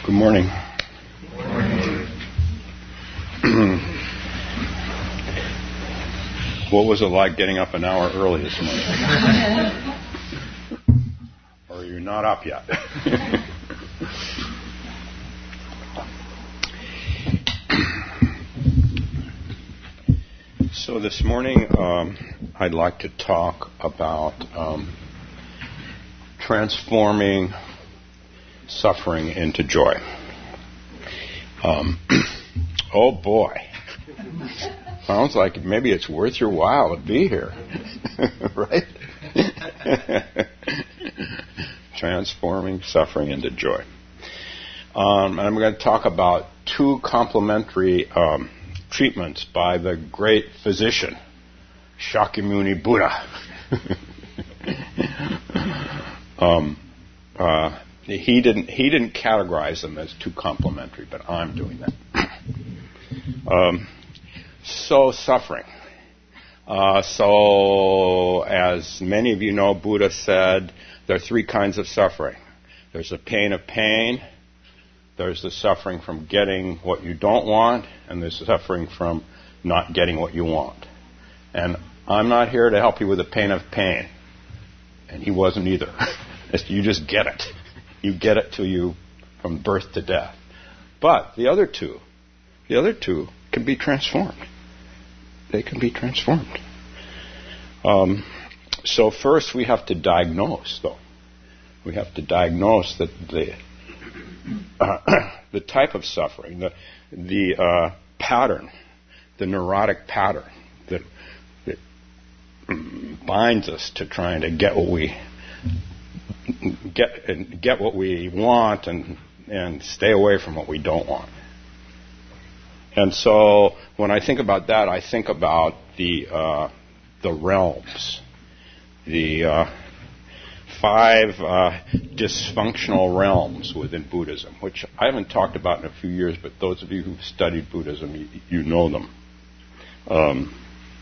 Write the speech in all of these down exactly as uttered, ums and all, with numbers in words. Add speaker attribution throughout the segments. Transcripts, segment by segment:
Speaker 1: Good morning.
Speaker 2: Good morning.
Speaker 1: What was it like getting up an hour early this morning? Or you're not up yet? So this morning um, I'd like to talk about um, transforming suffering into joy. Um, oh boy. Sounds like maybe it's worth your while to be here. Right? Transforming suffering into joy. Um, and I'm going to talk about two complementary um, treatments by the great physician, Shakyamuni Buddha. um, uh, he didn't he didn't categorize them as two complementary, but I'm doing that. um, so suffering. Uh, so, as many of you know, Buddha said there are three kinds of suffering. There's the pain of pain. There's the suffering from getting what you don't want, and there's the suffering from not getting what you want. And I'm not here to help you with the pain of pain. And he wasn't either. You just get it. You get it to you from birth to death. But the other two, the other two can be transformed. They can be transformed. Um, so first we have to diagnose, though. We have to diagnose that the uh, the type of suffering, the the uh, pattern, the neurotic pattern that, that binds us to trying to get what we get and get what we want and and stay away from what we don't want. And so when I think about that, I think about the uh, the realms, the uh, five uh, dysfunctional realms within Buddhism, which I haven't talked about in a few years, but those of you who've studied Buddhism, you, you know them. Um,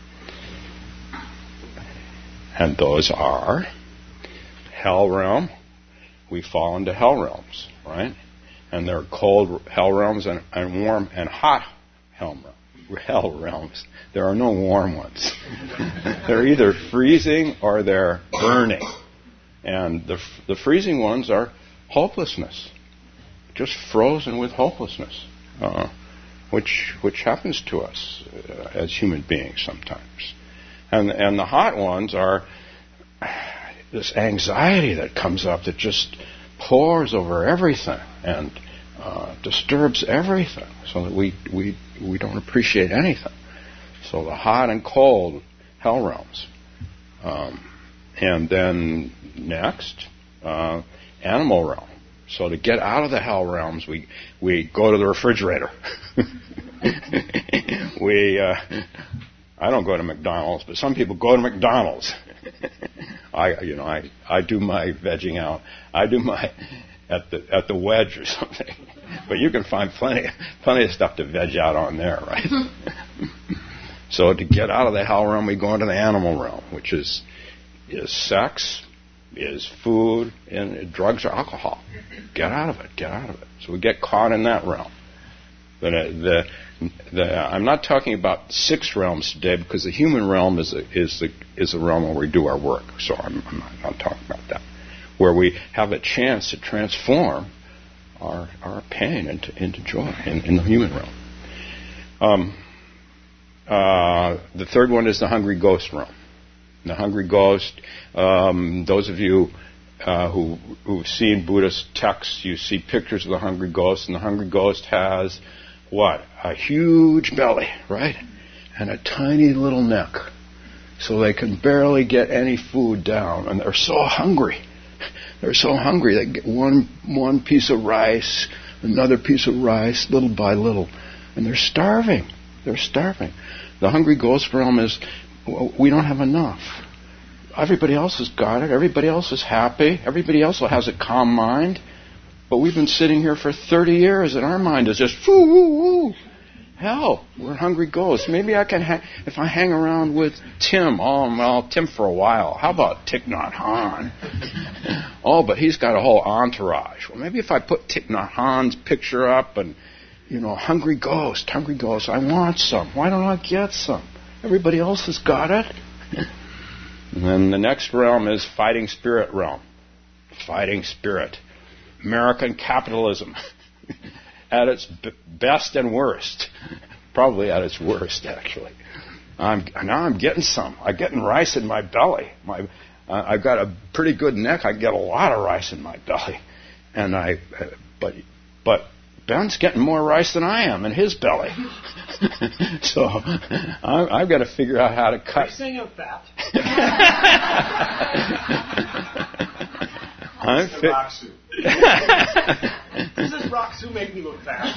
Speaker 1: and those are hell realm. We fall into hell realms, right? And there are cold hell realms and, and warm and hot hell, hell realms. There are no warm ones. They're either freezing or they're burning. And the the freezing ones are hopelessness, just frozen with hopelessness, uh, which which happens to us uh, as human beings sometimes. And and the hot ones are this anxiety that comes up that just pours over everything and uh, disturbs everything, so that we we we don't appreciate anything. So the hot and cold hell realms. Um, And then next, uh, animal realm. So to get out of the hell realms, we we go to the refrigerator. we, uh, I don't go to McDonald's, but some people go to McDonald's. I, you know, I, I do my vegging out. I do my at the at the Wedge or something. But you can find plenty plenty of stuff to veg out on there, right? So to get out of the hell realm, we go into the animal realm, which is is sex, is food, and drugs or alcohol. Get out of it. Get out of it. So we get caught in that realm. The, the, the, I'm not talking about six realms today, because the human realm is a, is the is the realm where we do our work. So I'm, I'm not, not talking about that. Where we have a chance to transform our our pain into into joy in, in the human realm. Um, uh, the third one is the hungry ghost realm. The hungry ghost, um, those of you uh, who, who've seen Buddhist texts, you see pictures of the hungry ghost, and the hungry ghost has, what, a huge belly, right? And a tiny little neck. So they can barely get any food down, and they're so hungry. They're so hungry, they get one, one piece of rice, another piece of rice, little by little, and they're starving. They're starving. The hungry ghost realm is, we don't have enough. Everybody else has got it. Everybody else is happy. Everybody else has a calm mind. But we've been sitting here for thirty years and our mind is just, woo, woo, woo. hell, we're hungry ghosts. Maybe I can, ha- if I hang around with Tim, oh, well, Tim for a while. How about Thich Nhat Hanh? Oh, but he's got a whole entourage. Well, maybe if I put Thich Nhat Hanh's picture up and, you know, hungry ghost, hungry ghost, I want some. Why don't I get some? Everybody else has got it. And then the next realm is fighting spirit realm. Fighting spirit. American capitalism. At its b- best and worst. Probably at its worst, actually. I'm, now I'm getting some. I'm getting rice in my belly. My, uh, I've got a pretty good neck. I get a lot of rice in my belly. And I, uh, but, but Ben's getting more rice than I am in his belly. So I, I've got to figure out how to cut.
Speaker 2: Are you saying I'm fat?
Speaker 1: I'm
Speaker 2: it's
Speaker 1: fit.
Speaker 2: Rock soup. Does this rock soup make me look fat?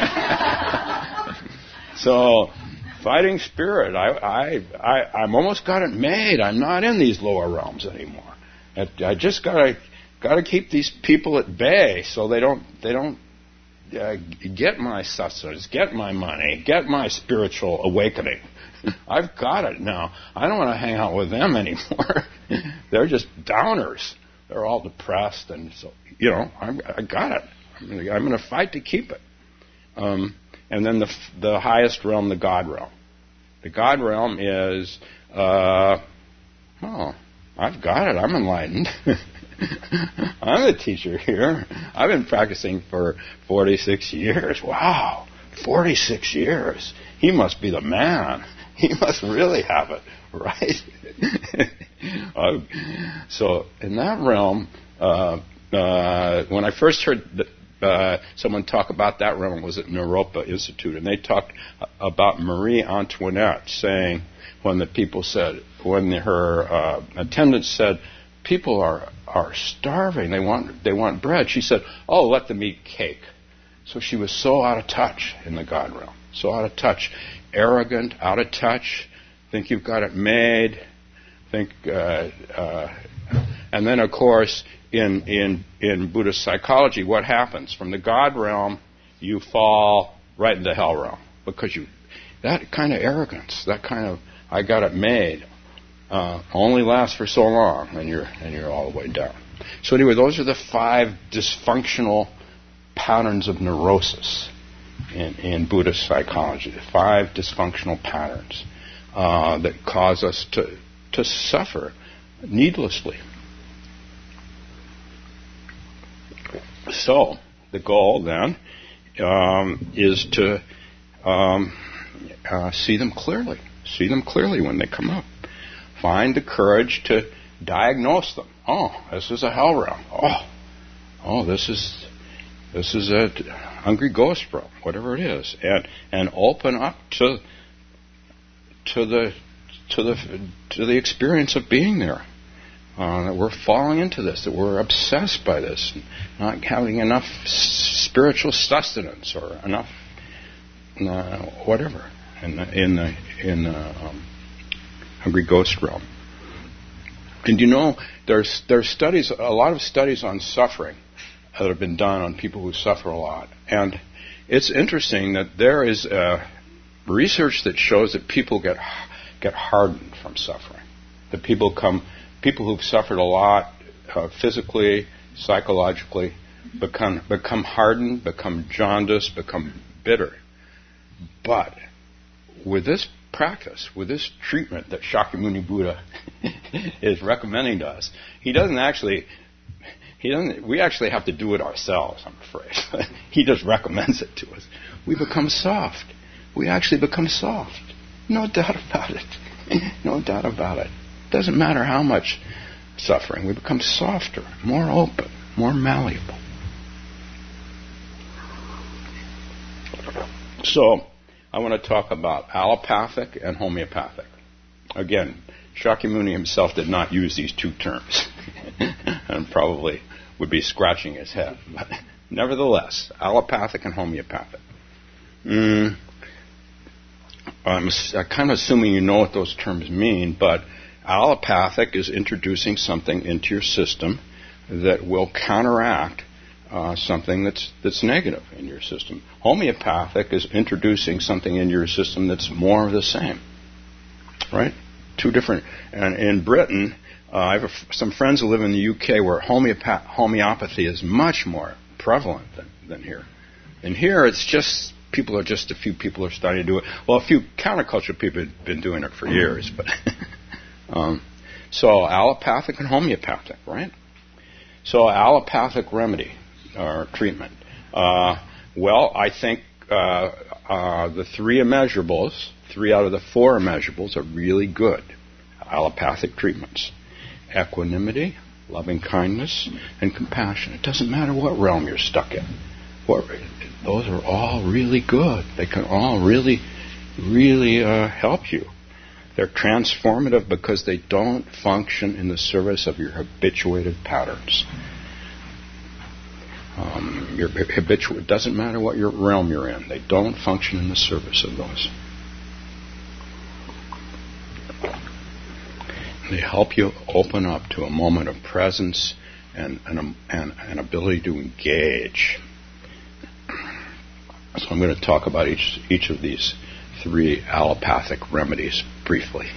Speaker 1: So, fighting spirit. I, I, I, I'm almost got it made. I'm not in these lower realms anymore. I, I just gotta, gotta keep these people at bay so they don't, they don't uh, get my sustenance, get my money, get my spiritual awakening. I've got it now. I don't want to hang out with them anymore. They're just downers. They're all depressed, and so, you know, I'm, I got it. I'm going to fight to keep it. Um, and then the the highest realm, the God realm. The God realm is, uh, oh, I've got it. I'm enlightened. I'm the teacher here. I've been practicing for forty-six years. Wow, forty-six years. He must be the man. He must really have it, right? uh, so in that realm, uh, uh, when I first heard that, uh, someone talk about that realm, was at Naropa Institute, and they talked about Marie Antoinette saying, when the people said, when her uh, attendants said, people are are starving, they want they want bread, she said, oh, let them eat cake. So she was so out of touch in the God realm, so out of touch, arrogant, out of touch, think you've got it made, think, uh, uh, and then of course in in in Buddhist psychology, what happens from the God realm? You fall right into hell realm because you that kind of arrogance, that kind of I got it made, uh, only lasts for so long, and you're and you're all the way down. So anyway, those are the five dysfunctional patterns of neurosis in, in Buddhist psychology. The five dysfunctional patterns uh, that cause us to to suffer needlessly. So the goal then um, is to um, uh, see them clearly. See them clearly when they come up. Find the courage to diagnose them. Oh, this is a hell realm. Oh, oh, this is this is a hungry ghost realm, whatever it is, and and open up to to the to the to the experience of being there. Uh, that we're falling into this, that we're obsessed by this, not having enough spiritual sustenance or enough uh, whatever in the in the in the um, hungry ghost realm. And you know, there's there's studies, a lot of studies on suffering that have been done on people who suffer a lot, and it's interesting that there is uh, research that shows that people get get hardened from suffering. That people come. People who've suffered a lot, uh, physically, psychologically, become become hardened, become jaundiced, become bitter. But with this practice, with this treatment that Shakyamuni Buddha is recommending to us, he doesn't actually. He doesn't. We actually have to do it ourselves, I'm afraid. He just recommends it to us. We become soft. We actually become soft. No doubt about it. No doubt about it. Doesn't matter how much suffering, we become softer, more open, more malleable. So, I want to talk about allopathic and homeopathic. Again, Shakyamuni himself did not use these two terms, and probably would be scratching his head. But nevertheless, allopathic and homeopathic. Mm, I'm kind of assuming you know what those terms mean, but allopathic is introducing something into your system that will counteract uh, something that's that's negative in your system. Homeopathic is introducing something in your system that's more of the same, right? Two different. And in Britain, uh, I have a, some friends who live in the U K where homeopath- homeopathy is much more prevalent than, than here. And here, it's just people are just a few people are starting to do it. Well, a few counterculture people have been doing it for years, but um, so allopathic and homeopathic, right? So allopathic remedy or treatment. Uh, well, I think uh, uh, the three immeasurables, three out of the four immeasurables, are really good allopathic treatments: equanimity, loving kindness, and compassion. It doesn't matter what realm you're stuck in. What, those are all really good. They can all really, really uh, help you. They're transformative because they don't function in the service of your habituated patterns. Um, your habitual, it doesn't matter what your realm you're in. They don't function in the service of those. They help you open up to a moment of presence and an and an ability to engage. So I'm going to talk about each each of these three allopathic remedies briefly.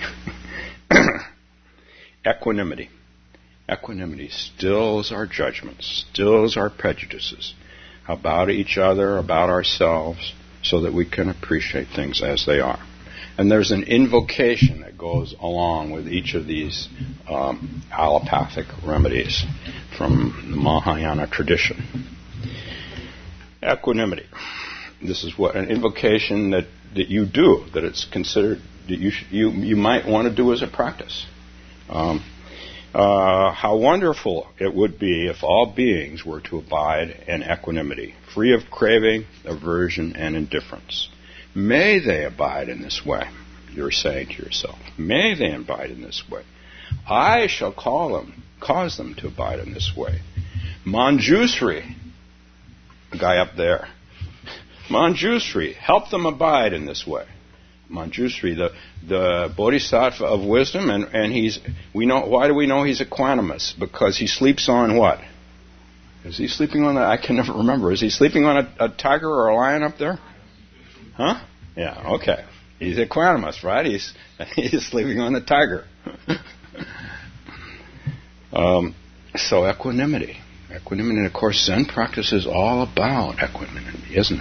Speaker 1: Equanimity. Equanimity stills our judgments, stills our prejudices about each other, about ourselves, so that we can appreciate things as they are. And there's an invocation that goes along with each of these um, allopathic remedies from the Mahayana tradition. Equanimity. This is what an invocation that, that you do, that it's considered that you should, you you might want to do as a practice. Um, uh, how wonderful it would be if all beings were to abide in equanimity, free of craving, aversion, and indifference. May they abide in this way, you're saying to yourself. May they abide in this way. I shall call them, cause them to abide in this way. Manjusri, the guy up there. Manjusri, help them abide in this way. Manjusri, the, the bodhisattva of wisdom, and, and he's, we know, why do we know he's equanimous? Because he sleeps on what? Is he sleeping on, a, I can never remember, is he sleeping on a, a tiger or a lion up there? Huh? Yeah, okay. He's equanimous, right? He's, he's sleeping on a tiger. um, so equanimity. Equanimity, and of course, Zen practice is all about equanimity, isn't it?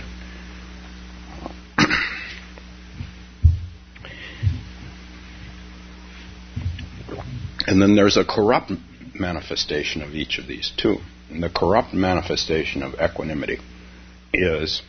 Speaker 1: And then there's a corrupt manifestation of each of these too. And the corrupt manifestation of equanimity is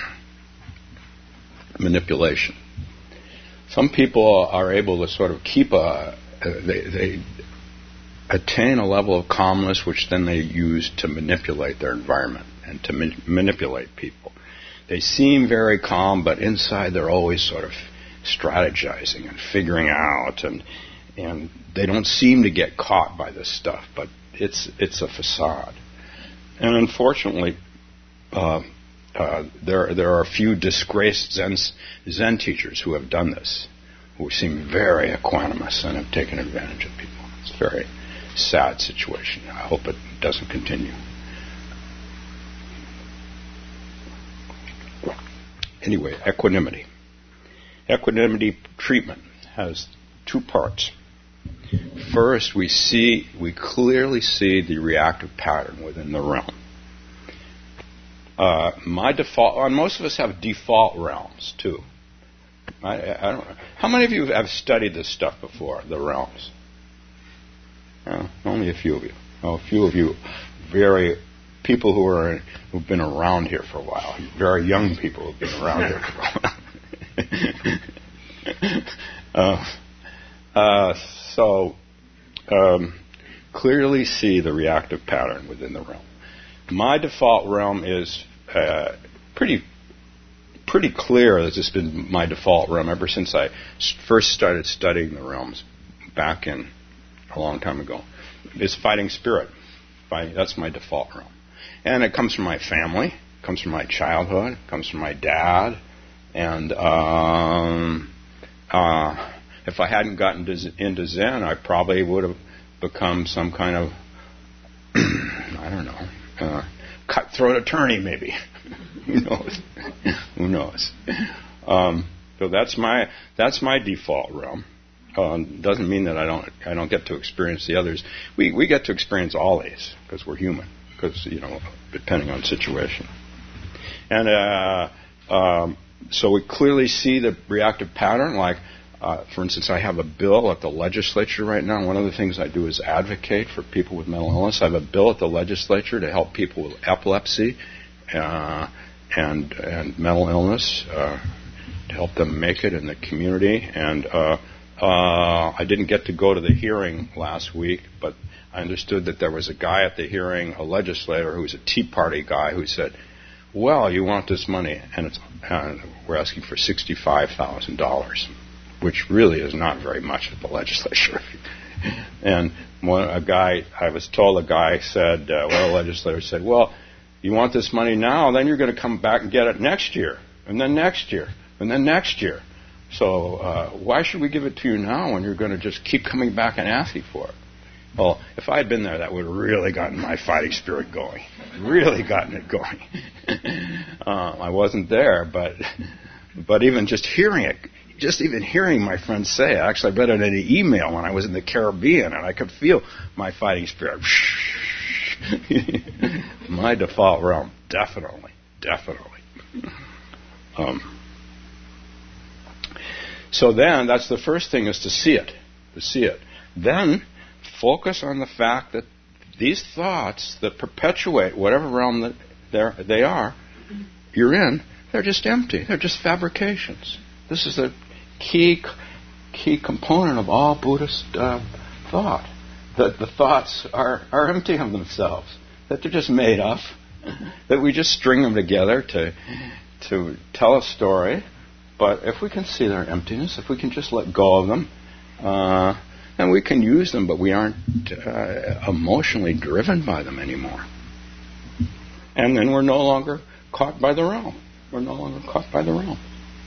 Speaker 1: manipulation. Some people are able to sort of keep a, they, they attain a level of calmness which then they use to manipulate their environment and to man- manipulate people. They seem very calm, but inside they're always sort of strategizing and figuring out, and and they don't seem to get caught by this stuff, but it's it's a facade. And unfortunately, uh, uh, there there are a few disgraced Zen, Zen teachers who have done this, who seem very equanimous and have taken advantage of people. It's a very sad situation. I hope it doesn't continue. Anyway, equanimity. Equanimity treatment has two parts. First, we see, we clearly see the reactive pattern within the realm. Uh, my default, and most of us have default realms too. I, I don't. How many of you have studied this stuff before? The realms. Oh, only a few of you. Oh, a few of you, very people who are who've been around here for a while. Very young people who've been around here for a while. uh, uh, so, um, clearly see the reactive pattern within the realm. My default realm is uh, pretty pretty clear that this has been my default realm ever since I first started studying the realms back in a long time ago. It's fighting spirit. Fighting, that's my default realm. And it comes from my family, it comes from my childhood, it comes from my dad. And um, uh, if I hadn't gotten to, into Zen, I probably would have become some kind of, I don't know, uh, cutthroat attorney, maybe. Who knows? Who knows? Um, so that's my that's my default realm. Um, doesn't mean that I don't I don't get to experience the others. We we get to experience all these because we're human. Because you know, depending on situation. And uh, um, so we clearly see the reactive pattern. Like, uh, for instance, I have a bill at the legislature right now. One of the things I do is advocate for people with mental illness. I have a bill at the legislature to help people with epilepsy uh, and and mental illness, uh, to help them make it in the community. And uh, uh, I didn't get to go to the hearing last week, but I understood that there was a guy at the hearing, a legislator who was a Tea Party guy, who said, well, you want this money, and it's, uh, we're asking for sixty-five thousand dollars, which really is not very much at the legislature. And one, a guy, I was told a guy said, uh, well, a legislator said, well, you want this money now, then you're going to come back and get it next year, and then next year, and then next year. So uh, why should we give it to you now when you're going to just keep coming back and asking for it? Well, if I had been there, that would have really gotten my fighting spirit going. Really gotten it going. uh, I wasn't there, but but even just hearing it, just even hearing my friends say it, actually I read it in an email when I was in the Caribbean, and I could feel my fighting spirit. My default realm, definitely, definitely. Um, so then, that's the first thing, is to see it, to see it. Then focus on the fact that these thoughts that perpetuate whatever realm that they're, they are, you're in, they're just empty. They're just fabrications. This is the key key component of all Buddhist uh, thought, that the thoughts are, are empty of themselves, that they're just made up, that we just string them together to to tell a story. But if we can see their emptiness, if we can just let go of them, uh, and we can use them, but we aren't uh, emotionally driven by them anymore. And then we're no longer caught by the realm. We're no longer caught by the realm.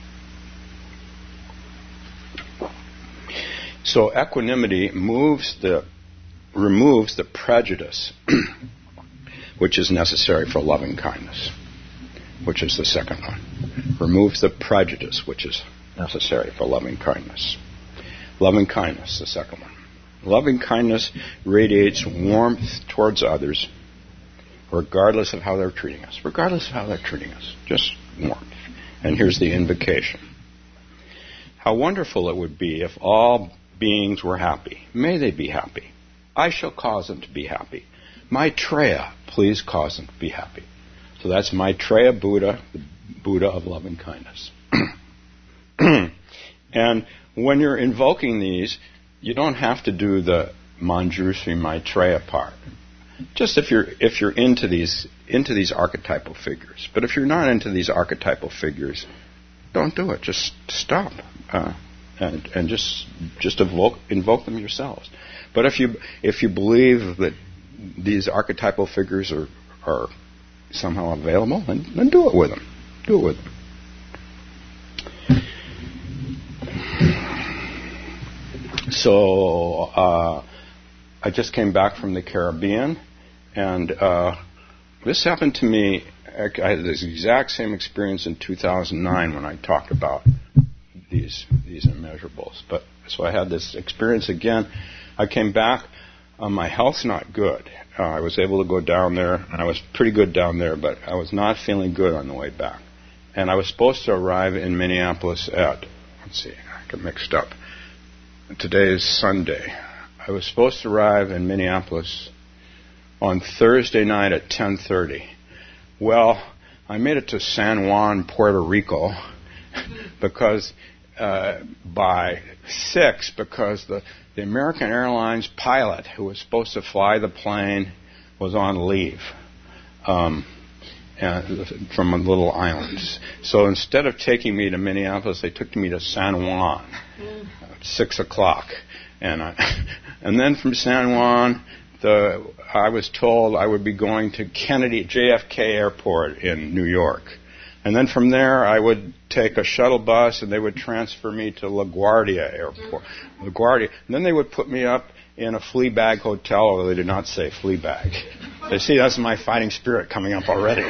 Speaker 1: So equanimity moves the, removes the prejudice, which is necessary for loving kindness, which is the second one. Removes the prejudice, which is necessary for loving kindness. Loving kindness, the second one. Loving kindness radiates warmth towards others, regardless of how they're treating us. Regardless of how they're treating us. Just warmth. And here's the invocation. How wonderful it would be if all beings were happy. May they be happy. I shall cause them to be happy. Maitreya, please cause them to be happy. So that's Maitreya Buddha, the Buddha of loving kindness. And when you're invoking these, you don't have to do the Manjushri Maitreya part. Just if you're if you're into these into these archetypal figures. But if you're not into these archetypal figures, don't do it. Just stop uh, and and just just evoke invoke them yourselves. But if you if you believe that these archetypal figures are are somehow available, then, then do it with them. Do it with them. So uh, I just came back from the Caribbean, and uh, this happened to me. I had this exact same experience in two thousand nine when I talked about these these immeasurables. But so I had this experience again. I came back. Uh, my health's not good. Uh, I was able to go down there, and I was pretty good down there, but I was not feeling good on the way back. And I was supposed to arrive in Minneapolis at, let's see, I got mixed up. Today is Sunday. I was supposed to arrive in Minneapolis on Thursday night at ten thirty. Well, I made it to San Juan, Puerto Rico, because uh, by six, because the, the American Airlines pilot who was supposed to fly the plane was on leave um, and, from a little island. So instead of taking me to Minneapolis, they took me to San Juan at six o'clock. And I, and then from San Juan, the I was told I would be going to Kennedy J F K Airport in New York. And then from there, I would take a shuttle bus, and they would transfer me to LaGuardia Airport. LaGuardia. And then they would put me up in a flea bag hotel, although they did not say flea bag. You see, that's my fighting spirit coming up already.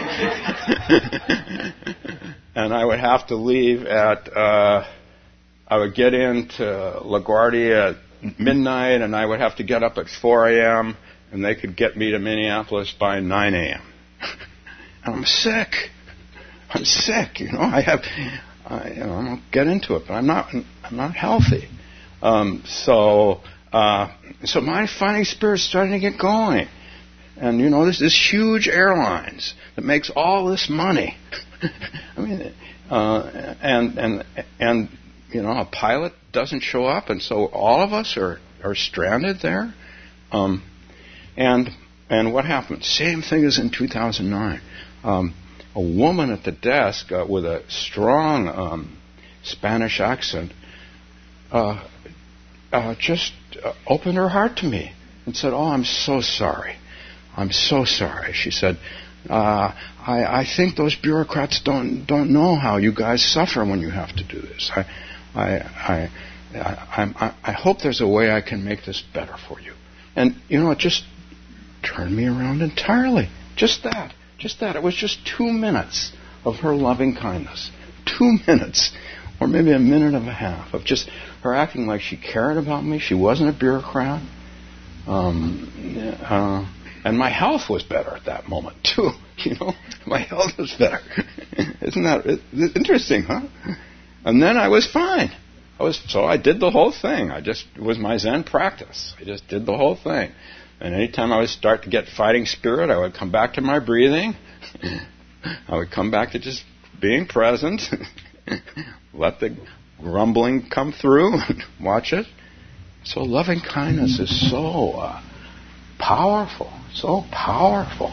Speaker 1: And I would have to leave at, uh, I would get into LaGuardia at midnight, and I would have to get up at four a.m., and they could get me to Minneapolis by nine a.m. And I'm sick. I'm sick, you know. I have, I, you know, I won't get into it, but I'm not, I'm not healthy. Um, so, uh, so my fighting spirit's starting to get going. And, you know, there's this huge airlines that makes all this money. I mean, uh, and, and, and, you know, a pilot doesn't show up, and so all of us are, are stranded there. Um, and, and what happened? Same thing as in two thousand nine. Um, a woman at the desk uh, with a strong um, Spanish accent uh, uh, just uh, opened her heart to me and said, "Oh, I'm so sorry. I'm so sorry." She said, uh, I, I think those bureaucrats don't don't know how you guys suffer when you have to do this. I, I, I, I, I, I hope there's a way I can make this better for you. And, you know, it just turned me around entirely. Just that. Just that. It was just two minutes of her loving kindness. Two minutes. Or maybe a minute and a half of just her acting like she cared about me. She wasn't a bureaucrat. Um, uh, and my health was better at that moment, too. You know, my health was better. Isn't that it, interesting, huh? And then I was fine. I was so I did the whole thing. I just it was my Zen practice. I just did the whole thing. And anytime I would start to get fighting spirit, I would come back to my breathing. I would come back to just being present. Let the grumbling come through. Watch it. So loving kindness is so uh, powerful. So powerful.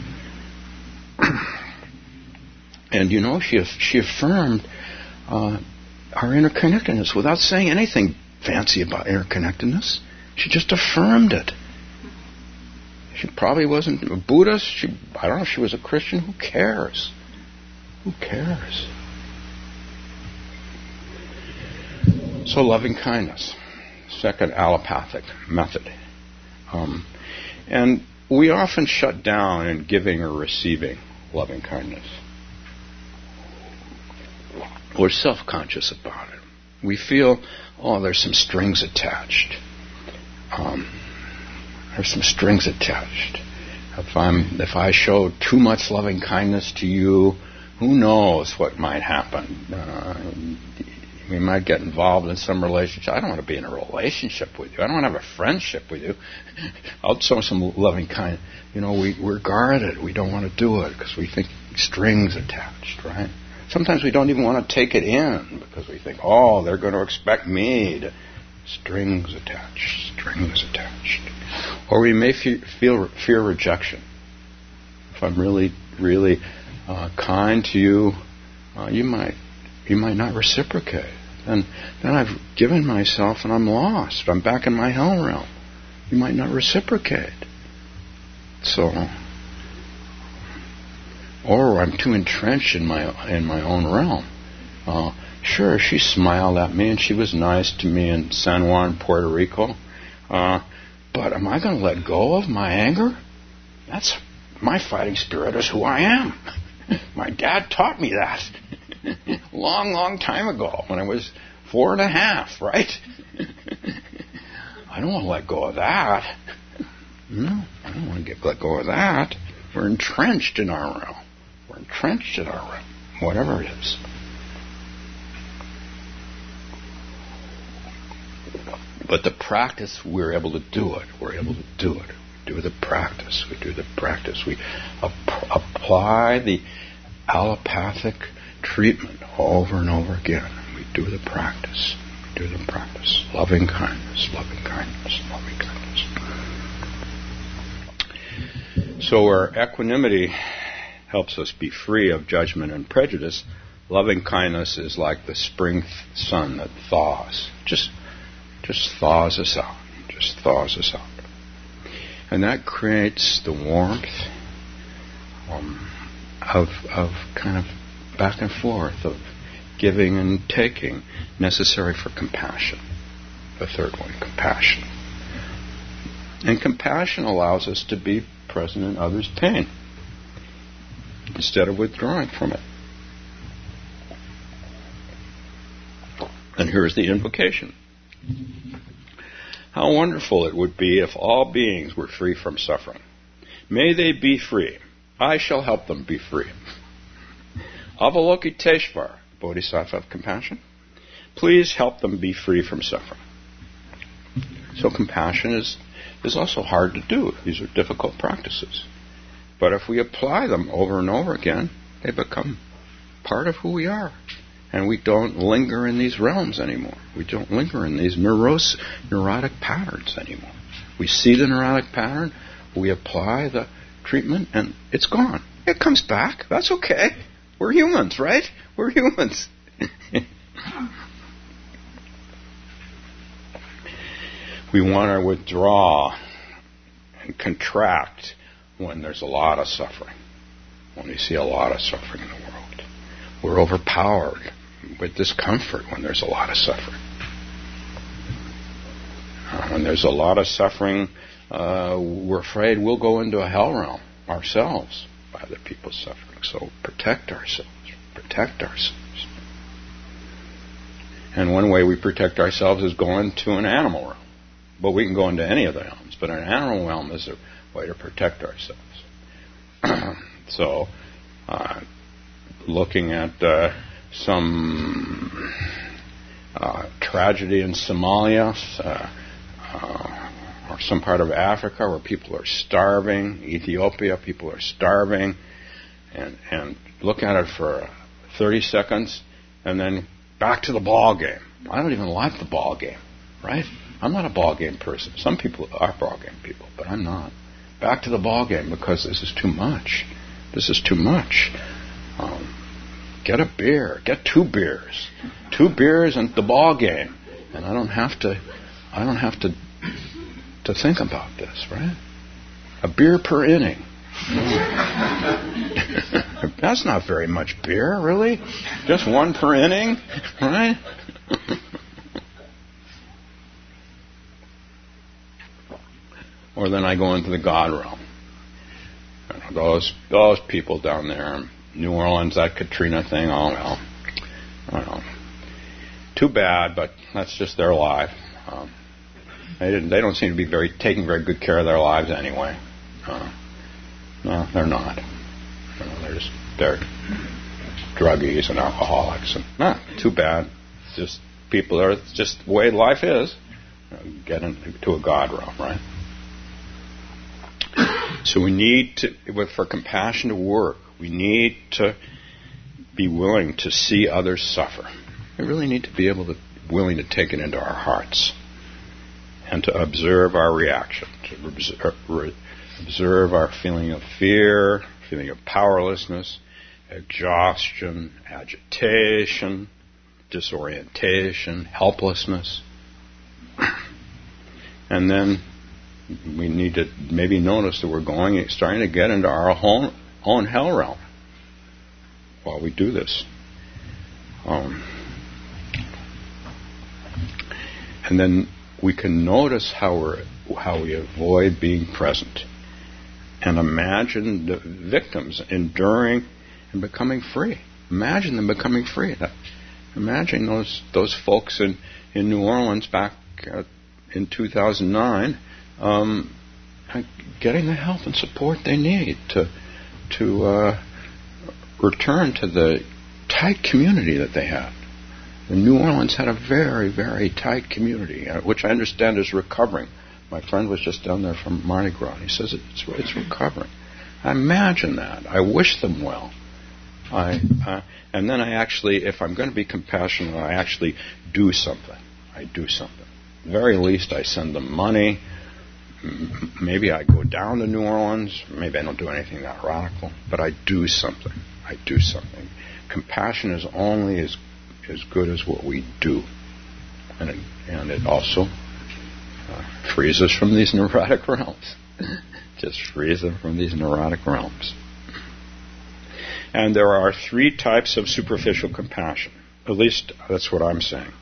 Speaker 1: And you know, she she affirmed uh, our interconnectedness without saying anything fancy about interconnectedness. She just affirmed it. She probably wasn't a Buddhist. She, I don't know if she was a Christian. Who cares? Who cares? So loving kindness, second allopathic method. Um, and we often shut down in giving or receiving loving kindness. We're self-conscious about it. We feel, oh, there's some strings attached. Um, there's some strings attached. If I'm, if I show too much loving kindness to you, who knows what might happen? Uh, we might get involved in some relationship. I don't want to be in a relationship with you. I don't want to have a friendship with you. I'll show some loving kindness. You know, we, we're guarded. We don't want to do it because we think strings attached, right? Sometimes we don't even want to take it in because we think, oh, they're going to expect me to... Strings attached, strings attached. Or we may fe- feel fear rejection. If I'm really, really uh, kind to you, uh, you might you might not reciprocate. And then I've given myself and I'm lost. I'm back in my hell realm. You might not reciprocate. So, or I'm too entrenched in my in my own realm. Uh, Sure, she smiled at me and she was nice to me in San Juan, Puerto Rico. Uh, but am I going to let go of my anger? That's my fighting spirit is who I am. My dad taught me that long, long time ago when I was four and a half, right? I don't want to let go of that. No, I don't want to get let go of that. We're entrenched in our realm. We're entrenched in our realm, whatever it is. But the practice, we're able to do it. We're able to do it. We do the practice. We do the practice. We ap- apply the allopathic treatment over and over again. We do the practice. We do the practice. Loving kindness, loving kindness, loving kindness. So where equanimity helps us be free of judgment and prejudice, loving kindness is like the spring sun that thaws. Just Just thaws us out. Just thaws us out. And that creates the warmth um, of, of kind of back and forth, of giving and taking, necessary for compassion. The third one, compassion. And compassion allows us to be present in others' pain instead of withdrawing from it. And here's the invocation. How wonderful it would be if all beings were free from suffering. May they be free. I shall help them be free. Avalokiteshvara, Bodhisattva of compassion, please help them be free from suffering. So compassion is, is also hard to do. These are difficult practices. But if we apply them over and over again, they become part of who we are. And we don't linger in these realms anymore. We don't linger in these neuros, neurotic patterns anymore. We see the neurotic pattern, we apply the treatment, and it's gone. It comes back. That's okay. We're humans, right? We're humans. We want to withdraw and contract when there's a lot of suffering, when we see a lot of suffering in the world. We're overpowered with discomfort when there's a lot of suffering. Uh, when there's a lot of suffering, uh, we're afraid we'll go into a hell realm ourselves by other people's suffering. So protect ourselves. Protect ourselves. And one way we protect ourselves is going to an animal realm. But we can go into any of the realms. But an animal realm is a way to protect ourselves. so, uh, looking at uh, some uh, tragedy in Somalia, uh, uh, or some part of Africa where people are starving, Ethiopia, people are starving, and, and look at it for thirty seconds, and then back to the ball game. I don't even like the ball game, right? I'm not a ball game person. Some people are ball game people, but I'm not. Back to the ball game because this is too much. This is too much. Um, get a beer. Get two beers. Two beers and the ball game, and I don't have to. I don't have to to think about this, right? A beer per inning. That's not very much beer, really. Just one per inning, right? Or then I go into the God realm. Those those people down there in New Orleans, that Katrina thing, oh well. I don't know. Too bad, but that's just their life. Um, they didn't. They don't seem to be very taking very good care of their lives anyway. Uh, no, they're not. You know, they're just they're druggies and alcoholics, and nah, too bad. Just people are it's just the way life is. You know, get into a God realm, right? So we need to, for compassion to work, we need to be willing to see others suffer. We really need to be able to, willing to take it into our hearts and to observe our reaction, to observe our feeling of fear, feeling of powerlessness, exhaustion, agitation, disorientation, helplessness. And then we need to maybe notice that we're going, starting to get into our own, own hell realm while we do this. Um, and then we can notice how we're, how we avoid being present, and imagine the victims enduring and becoming free. Imagine them becoming free. Imagine those those folks in, in New Orleans back uh, in two thousand nine. Um, getting the help and support they need to to uh, return to the tight community that they had. And New Orleans had a very, very tight community, uh, which I understand is recovering. My friend was just down there from Mardi Gras. He says it's it's recovering. I imagine that. I wish them well. I uh, and then I actually, if I'm going to be compassionate, I actually do something. I do something. At the very least, I send them money. Maybe I go down to New Orleans. Maybe I don't do anything that radical, but I do something. I do something. Compassion is only as as good as what we do, and it, and it also uh, frees us from these neurotic realms. Just frees them from these neurotic realms. And there are three types of superficial compassion. At least that's what I'm saying.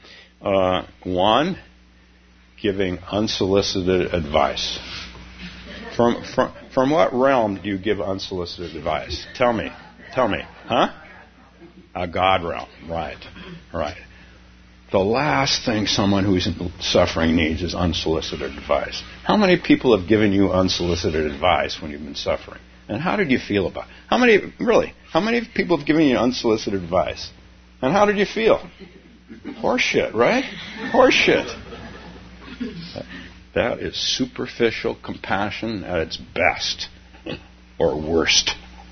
Speaker 1: uh, one. Giving unsolicited advice. From, from, from what realm do you give unsolicited advice? Tell me. Tell me. Huh? A God realm. Right. Right. The last thing someone who's suffering needs is unsolicited advice. How many people have given you unsolicited advice when you've been suffering? And how did you feel about it? How many, really, how many people have given you unsolicited advice? And how did you feel? Horseshit, right? Horseshit. That is superficial compassion at its best, or worst.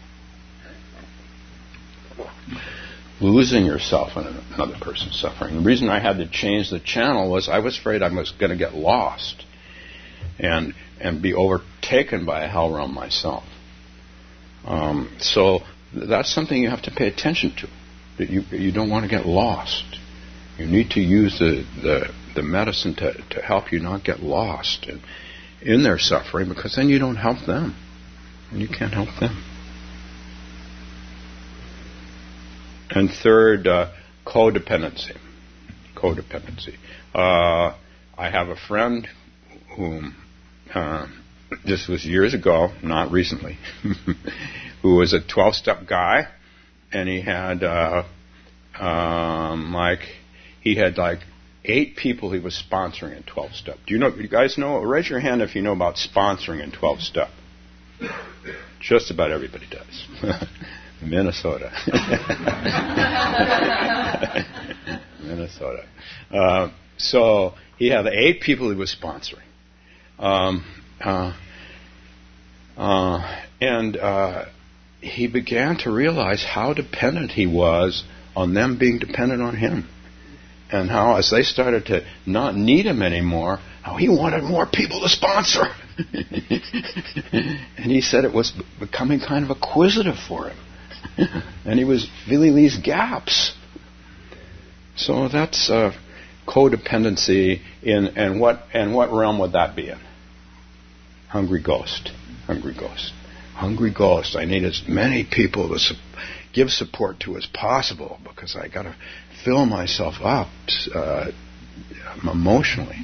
Speaker 1: Losing yourself in another person's suffering. The reason I had to change the channel was I was afraid I was going to get lost and and be overtaken by a hell realm myself. Um, so that's something you have to pay attention to. That you you don't want to get lost. You need to use the the, the medicine to, to help you not get lost in, in their suffering, because then you don't help them, and you can't help them. And third, uh, codependency. Codependency. Uh, I have a friend whom, uh, this was years ago, not recently, who was a twelve-step guy, and he had, uh, um, like, he had like eight people he was sponsoring in twelve-step. Do you know? You guys know? Raise your hand if you know about sponsoring in twelve-step. Just about everybody does. Minnesota. Minnesota. Uh, so he had eight people he was sponsoring. Um, uh, uh, and uh, he began to realize how dependent he was on them being dependent on him. And how, as they started to not need him anymore, how he wanted more people to sponsor. And he said it was becoming kind of acquisitive for him. And he was feeling these gaps. So that's uh, codependency in, and what and what realm would that be in? Hungry ghost. Hungry ghost. Hungry ghost. I need as many people to su- give support to as possible, because I got to fill myself up uh, emotionally.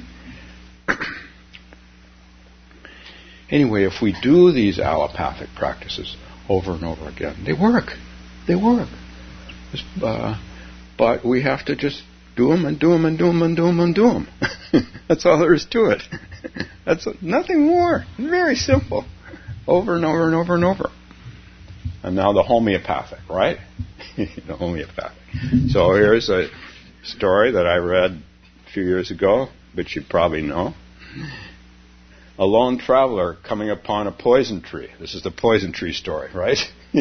Speaker 1: Anyway, if we do these allopathic practices over and over again, they work. They work. Uh, but we have to just do them and do them and do them and do them and do them. That's all there is to it. That's nothing more. Very simple. Over and over and over and over. And now the homeopathic, right? The homeopathic. So here's a story that I read a few years ago, which you probably know. A lone traveler coming upon a poison tree. This is the poison tree story, right?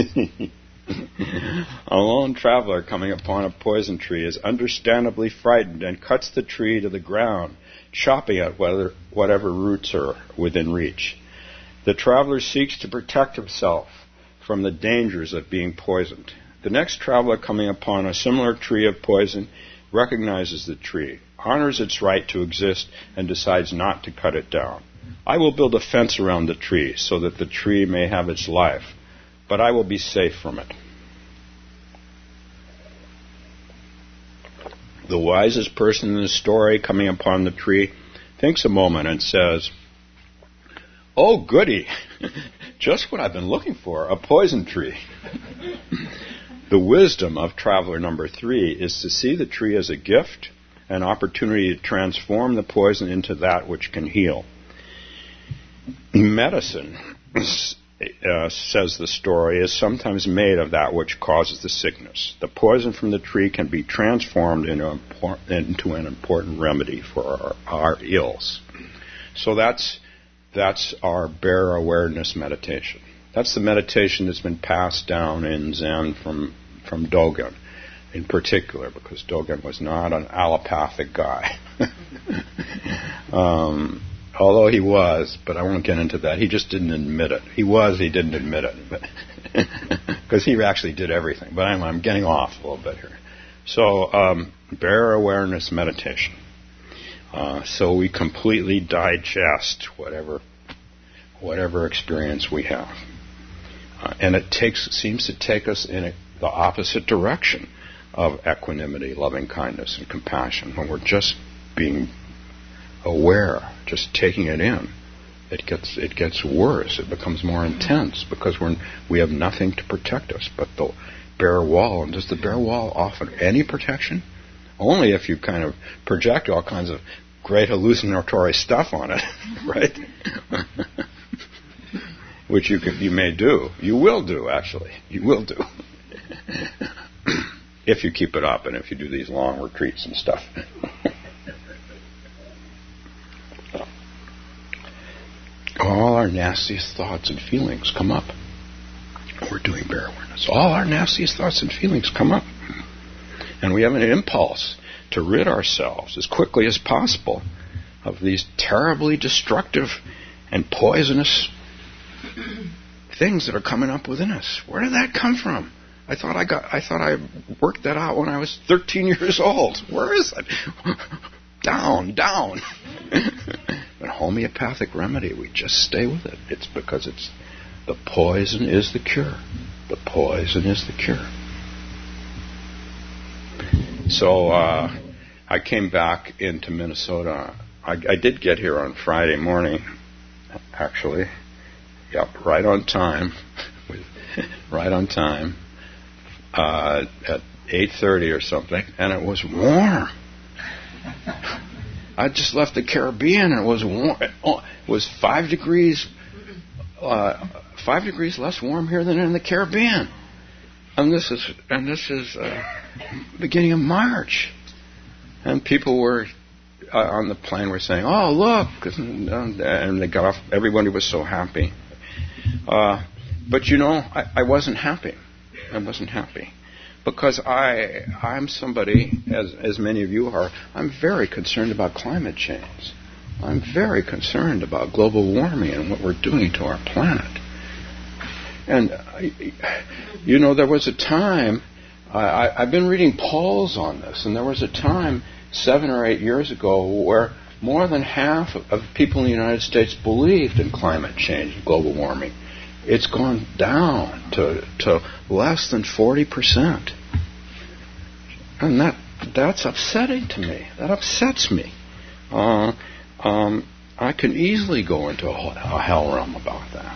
Speaker 1: A lone traveler coming upon a poison tree is understandably frightened and cuts the tree to the ground, chopping at whether, whatever roots are within reach. The traveler seeks to protect himself from the dangers of being poisoned. The next traveler coming upon a similar tree of poison recognizes the tree, honors its right to exist, and decides not to cut it down. I will build a fence around the tree so that the tree may have its life, but I will be safe from it. The wisest person in the story coming upon the tree thinks a moment and says, "Oh, goody, just what I've been looking for, a poison tree." The wisdom of traveler number three is to see the tree as a gift, an opportunity to transform the poison into that which can heal. Medicine, uh, says the story, is sometimes made of that which causes the sickness. The poison from the tree can be transformed into, into an important remedy for our, our ills. So that's that's our bare awareness meditation. That's the meditation that's been passed down in Zen from, from Dogen in particular, because Dogen was not an allopathic guy. um, although he was, but I won't get into that. He just didn't admit it. He was, he didn't admit it. Because he actually did everything. But I'm, I'm getting off a little bit here. So, um, bare awareness meditation. Uh, so we completely digest whatever whatever experience we have. Uh, and it takes seems to take us in a, the opposite direction of equanimity, loving kindness, and compassion, when we're just being aware, just taking it in, it gets it gets worse. It becomes more intense because we're we have nothing to protect us but the bare wall. And does the bare wall offer any protection? Only if you kind of project all kinds of great hallucinatory stuff on it, right? Which you can, you may do. You will do, actually. You will do. If you keep it up and if you do these long retreats and stuff. All our nastiest thoughts and feelings come up. We're doing bare awareness. All our nastiest thoughts and feelings come up. And we have an impulse to rid ourselves as quickly as possible of these terribly destructive and poisonous things that are coming up within us. Where did that come from? I thought I got. I thought I worked that out when I was thirteen years old. Where is it? Down, down. But homeopathic remedy, we just stay with it. It's because it's the poison is the cure. The poison is the cure. So uh, I came back into Minnesota. I, I did get here on Friday morning, actually. Yep, right on time. right on time. Uh, at eight thirty or something, and it was warm. I just left the Caribbean, and it was warm. It was five degrees, uh, five degrees less warm here than in the Caribbean. And this is and this is uh, beginning of March, and people were uh, on the plane were saying, "Oh, look!" and they got off. Everybody was so happy. Uh, but you know, I, I wasn't happy. I wasn't happy because I I'm somebody, as as many of you are. I'm very concerned about climate change. I'm very concerned about global warming and what we're doing to our planet. And you know, there was a time I, I, I've been reading polls on this, and there was a time seven or eight years ago where more than half of, of people in the United States believed in climate change and global warming. It's gone down to to less than forty percent. And that that's upsetting to me. That upsets me. Uh, um, I can easily go into a, a hell realm about that.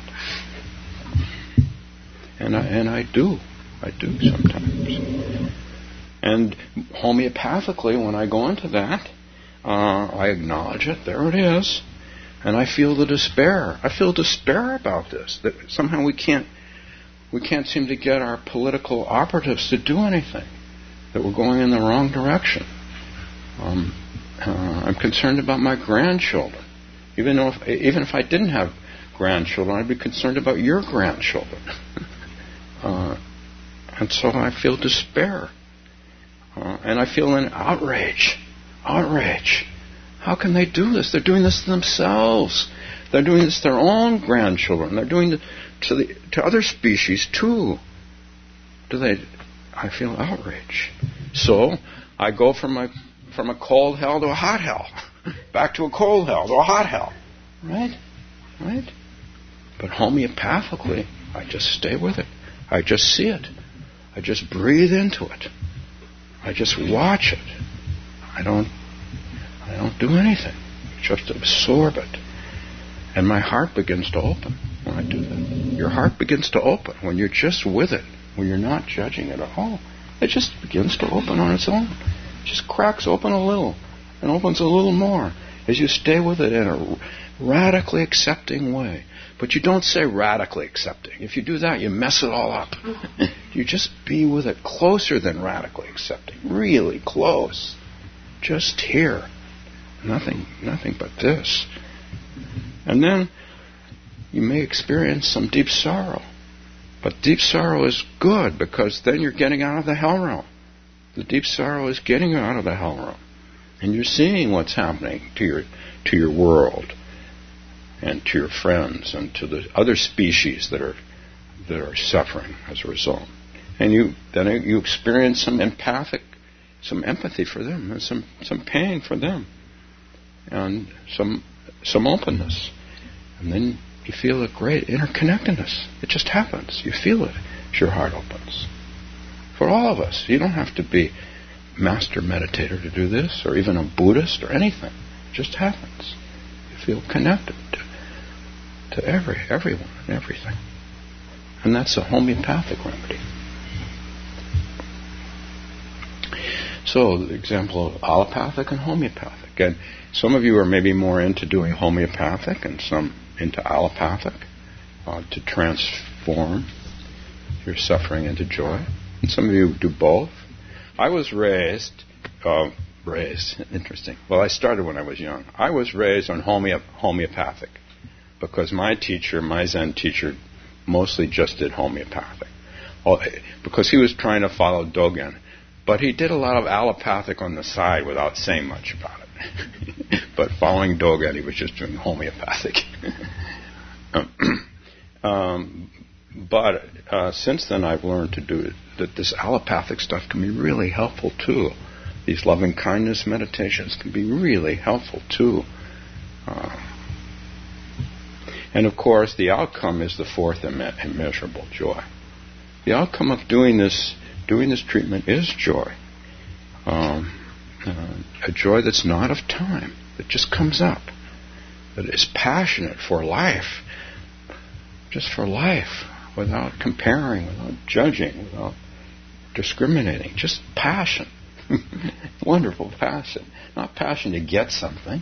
Speaker 1: And I, and I do. I do sometimes. And homeopathically, when I go into that, uh, I acknowledge it. There it is. And I feel the despair. I feel despair about this. That somehow we can't, we can't seem to get our political operatives to do anything. That we're going in the wrong direction. Um, uh, I'm concerned about my grandchildren. Even though, if, even if I didn't have grandchildren, I'd be concerned about your grandchildren. uh, and so I feel despair, uh, and I feel an outrage. Outrage. How can they do this? They're doing this to themselves. They're doing this to their own grandchildren. They're doing it to the to other species too. Do they? I feel outrage. So I go from my from a cold hell to a hot hell, back to a cold hell to a hot hell, right? Right? But homeopathically, I just stay with it. I just see it. I just breathe into it. I just watch it. I don't. I don't do anything. Just absorb it. And my heart begins to open when I do that. Your heart begins to open when you're just with it, when you're not judging it at all. It just begins to open on its own. It just cracks open a little and opens a little more as you stay with it in a radically accepting way. But you don't say radically accepting. If you do that, you mess it all up. You just be with it closer than radically accepting. Really close. Just here. Nothing, nothing but this. And then you may experience some deep sorrow. But deep sorrow is good because then you're getting out of the hell realm. The deep sorrow is getting you out of the hell realm. And you're seeing what's happening to your to your world and to your friends and to the other species that are that are suffering as a result. And you then you experience some empathic some empathy for them and some, some pain for them. And some some openness. And then you feel a great interconnectedness. It just happens. You feel it as your heart opens. For all of us. You don't have to be a master meditator to do this, or even a Buddhist or anything. It just happens. You feel connected. to every everyone and everything. And that's a homeopathic remedy. So the example of allopathic and homeopathic. And some of you are maybe more into doing homeopathic and some into allopathic uh, to transform your suffering into joy. And some of you do both. I was raised, uh, raised, interesting. Well, I started when I was young. I was raised on homeo- homeopathic because my teacher, my Zen teacher, mostly just did homeopathic. Because he was trying to follow Dogen. But he did a lot of allopathic on the side without saying much about it. But following Dogen, he was just doing homeopathic. um, but uh, since then, I've learned to do it, that this allopathic stuff can be really helpful too. These loving kindness meditations can be really helpful too. Uh, and of course, the outcome is the fourth imme- immeasurable joy. The outcome of doing this, doing this treatment is joy. Um, uh, a joy that's not of time, that just comes up, that is passionate for life, just for life, without comparing, without judging, without discriminating, just passion. Wonderful passion. Not passion to get something.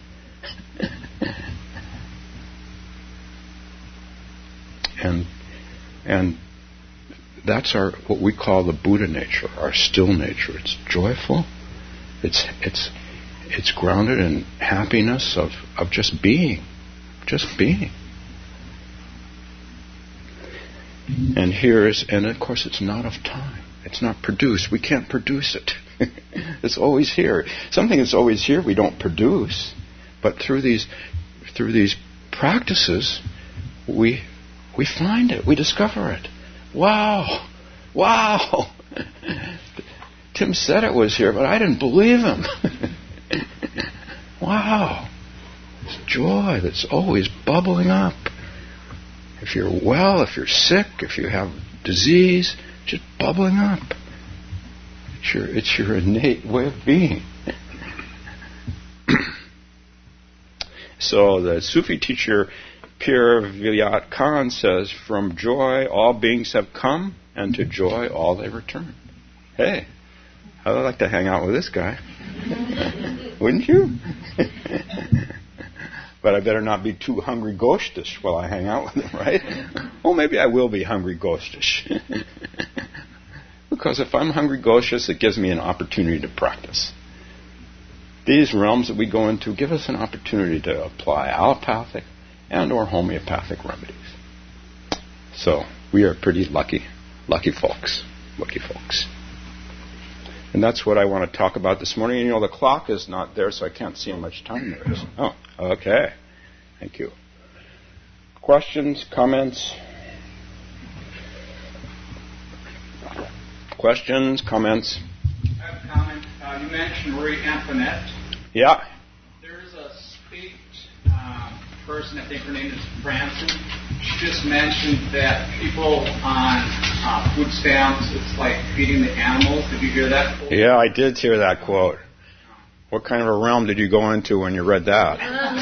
Speaker 1: and and that's our what we call the Buddha nature, our still nature. It's joyful. It's it's it's grounded in happiness of, of just being. Just being. And here is, and of course it's not of time. It's not produced. We can't produce it. It's always here. Something that's always here we don't produce. But through these through these practices we we find it. We discover it. Wow. Wow. Tim said it was here, but I didn't believe him. Wow. It's joy that's always bubbling up. If you're well, if you're sick, if you have disease, just bubbling up. It's your, it's your innate way of being. So the Sufi teacher Pir Vilayat Khan says, from joy all beings have come, and to joy all they return. Hey, I'd like to hang out with this guy. Wouldn't you? But I better not be too hungry ghostish while I hang out with him, right? Well, maybe I will be hungry ghostish. Because if I'm hungry ghostish, it gives me an opportunity to practice. These realms that we go into give us an opportunity to apply allopathic and or homeopathic remedies. So we are pretty lucky, lucky folks, lucky folks. And that's what I want to talk about this morning. And, you know, the clock is not there, so I can't see how much time there is. Oh, okay. Thank you. Questions, comments? Questions, comments?
Speaker 3: I have a comment. Uh, you mentioned Marie Antoinette.
Speaker 1: Yeah.
Speaker 3: There's a speech um, person, I think her name is Franson. She just mentioned that people on uh, food stamps, it's like feeding the animals. Did you hear that quote?
Speaker 1: Yeah, I did hear that quote. What kind of a realm did you go into when you read that?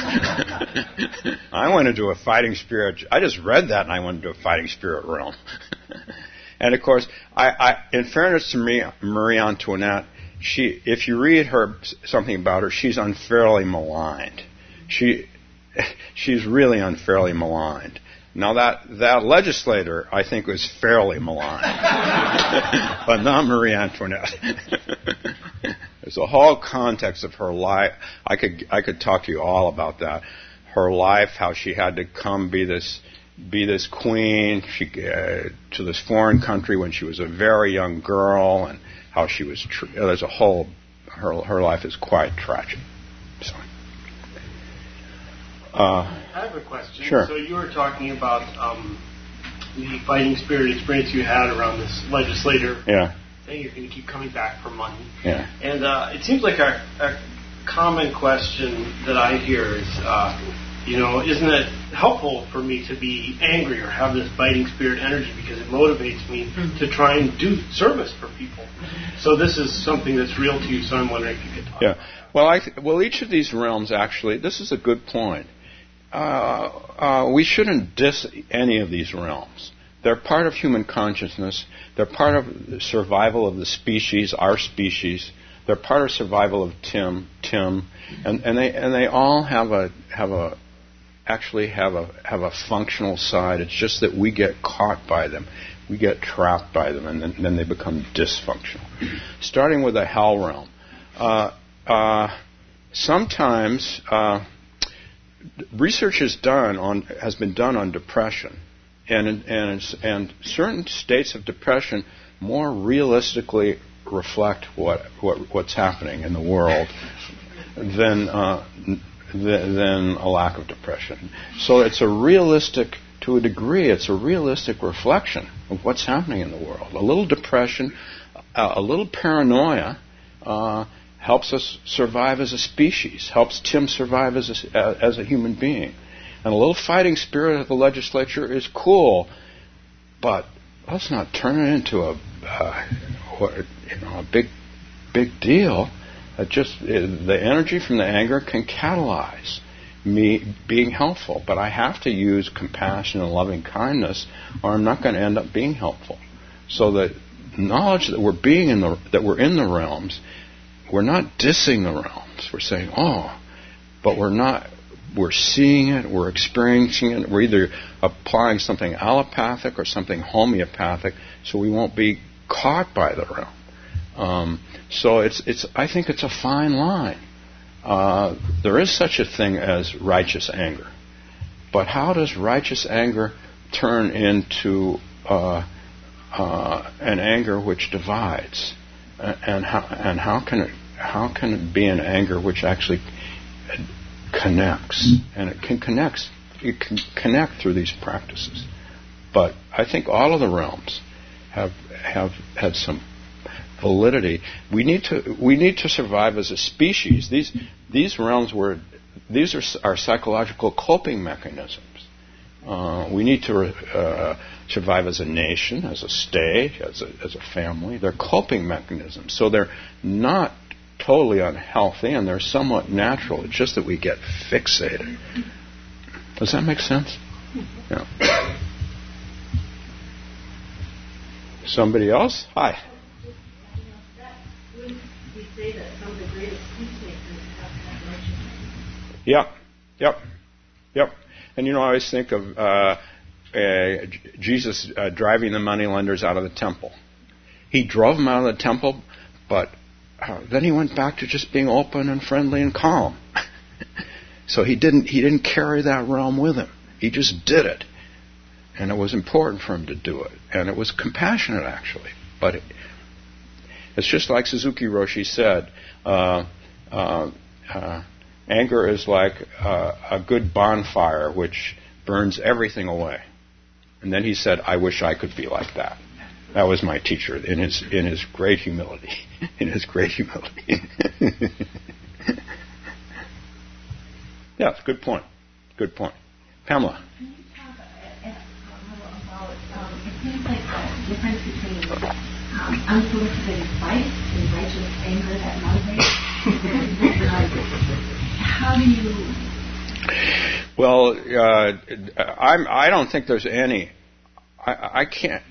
Speaker 1: I went into a fighting spirit. I just read that and I went into a fighting spirit realm. And of course, I, I, in fairness to Marie, Marie Antoinette, she, if you read her something about her, she's unfairly maligned. She, she's really unfairly maligned. Now that that legislator, I think, was fairly maligned, but not Marie Antoinette. There's a whole context of her life. I could I could talk to you all about that. Her life, how she had to come be this be this queen she, uh, to this foreign country when she was a very young girl, and how she was. Tr- there's a whole her her life is quite tragic. So. Uh,
Speaker 4: I have a question.
Speaker 1: Sure.
Speaker 4: So you were talking about um, the fighting spirit experience you had around this legislator.
Speaker 1: Yeah.
Speaker 4: Saying you're going to keep coming back for money.
Speaker 1: Yeah.
Speaker 4: And uh, it seems like a, a common question that I hear is, uh, you know, isn't it helpful for me to be angry or have this fighting spirit energy because it motivates me mm-hmm. to try and do service for people? So this is something that's real to you. So I'm wondering if you could talk.
Speaker 1: Yeah.
Speaker 4: About that.
Speaker 1: Well, I th- well, each of these realms actually. This is a good point. uh, uh, we shouldn't diss any of these realms. They're part of human consciousness. They're part of the survival of the species, our species. They're part of survival of Tim, Tim, and, and they and they all have a have a actually have a have a functional side. It's just that we get caught by them, we get trapped by them, and then, then they become dysfunctional. Starting with the hell realm, uh, uh, sometimes uh, research is done on has been done on depression. And, and, and certain states of depression more realistically reflect what, what what's happening in the world than, uh, th- than a lack of depression. So it's a realistic, to a degree, it's a realistic reflection of what's happening in the world. A little depression, uh, a little paranoia uh, helps us survive as a species, helps Tim survive as a, uh, as a human being. And a little fighting spirit of the legislature is cool, but let's not turn it into a, uh, you know, a big, big deal. It just it, the energy from the anger can catalyze me being helpful, but I have to use compassion and loving kindness, or I'm not going to end up being helpful. So the knowledge that we're being in the that we're in the realms, we're not dissing the realms. We're saying, oh, but we're not. We're seeing it, we're experiencing it, we're either applying something allopathic or something homeopathic, so we won't be caught by the realm. Um, so it's, it's, I think it's a fine line. Uh, there is such a thing as righteous anger. But how does righteous anger turn into uh, uh, an anger which divides? And how, and how can it, how can it be an anger which actually connects, and it can connect. It can connect through these practices. But I think all of the realms have have had some validity. We need to we need to survive as a species. These these realms were these are our psychological coping mechanisms. Uh, we need to uh, survive as a nation, as a state, as a as a family. They're coping mechanisms, so they're not totally unhealthy, and they're somewhat natural. It's just that we get fixated. Does that make sense? Yeah. Somebody else? Hi. Yep. Yep. Yep. And you know, I always think of uh, uh, Jesus uh, driving the moneylenders out of the temple. He drove them out of the temple, but Uh, then he went back to just being open and friendly and calm. So he didn't he didn't carry that realm with him. He just did it. And it was important for him to do it. And it was compassionate, actually. But it, it's just like Suzuki Roshi said, uh, uh, uh, anger is like uh, a good bonfire which burns everything away. And then he said, I wish I could be like that. That was my teacher in his in his great humility. In his great humility. Yeah, it's a good point. Good point. Pamela.
Speaker 5: Can you talk a, a little about, um, it seems like the difference between um, unsolicited advice and righteous anger that motivates? How do you...
Speaker 1: Well, uh, I'm, I don't think there's any... I, I can't...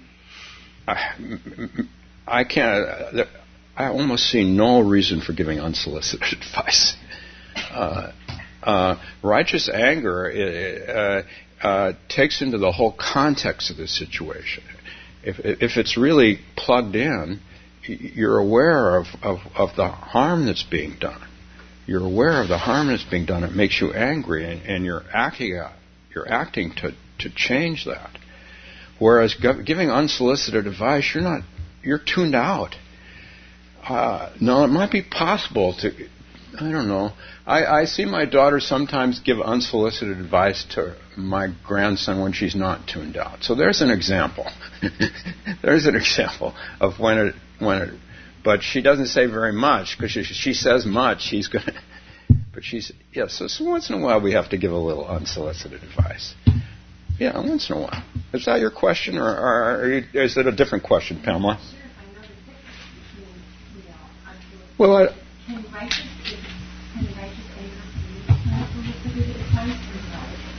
Speaker 1: I can't. I almost see no reason for giving unsolicited advice. Uh, uh, righteous anger uh, uh, takes into the whole context of the situation. If, if it's really plugged in, you're aware of, of, of the harm that's being done. You're aware of the harm that's being done. It makes you angry, and, and you're acting out. You're acting to, to change that. Whereas giving unsolicited advice, you're not, you're tuned out. Uh, now, it might be possible to, I don't know. I, I see my daughter sometimes give unsolicited advice to my grandson when she's not tuned out. So there's an example. There's an example of when it, when it, but she doesn't say very much, because she, she says much, she's going to, but she's, yeah, so, so once in a while we have to give a little unsolicited advice. Yeah, once in a while. Is that your question, or, or are you, is it a different question, Pamela?
Speaker 5: Sure, if I know the difference between, you know, unsolicited...
Speaker 1: Well, I,
Speaker 5: Can righteous, can righteous anger be unsolicited advice or not?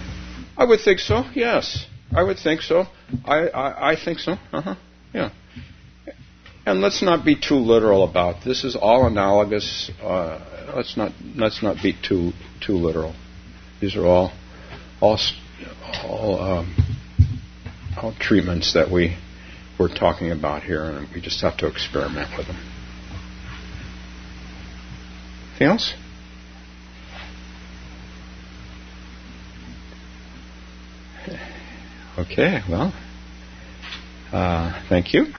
Speaker 1: I would think so. Yes, I would think so. I I, I think so. Uh huh. Yeah. And let's not be too literal about this. Is all analogous. Uh, let's not let's not be too too literal. These are all all all, um, all treatments that we we're talking about here, and we just have to experiment with them. Anything else? Okay. Well, uh, thank you.